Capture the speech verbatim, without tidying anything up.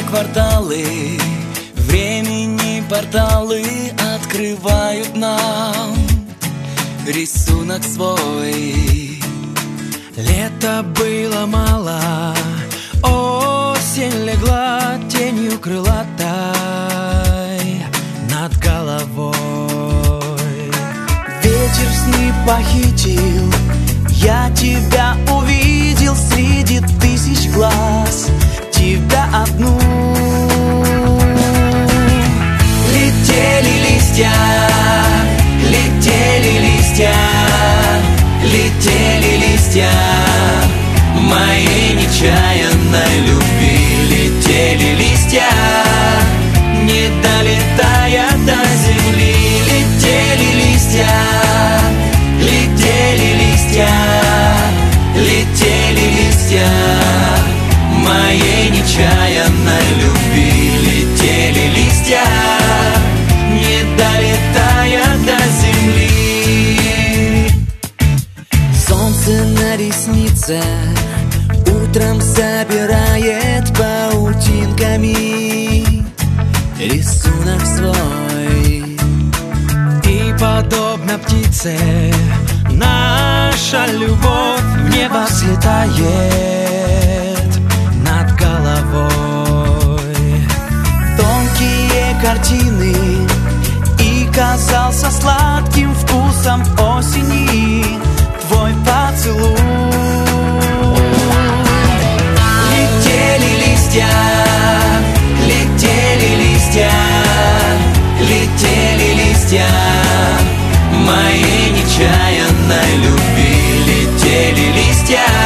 Жилые кварталы, времени порталы открывают нам рисунок свой. Лето было мало, осень легла тенью крылатой над головой. Вечер сны похитил, я тебя увидел среди тысяч глаз, тебя одну. Летели листья, летели листья, летели листья моей нечаянной любви. Летели листья, не долетая до земли. Летели листья, летели листья, летели листья моей нечаянной любви. Летели листья, не долетая до земли. Солнце на ресницах утром собирает паутинками рисунок свой. И подобно птице наша любовь в небо взлетает над головой. Тонкие картины и казался сладким вкусом осени твой поцелуй. Летели листья, летели листья, летели листья моей нечаянной любви. Летели листья,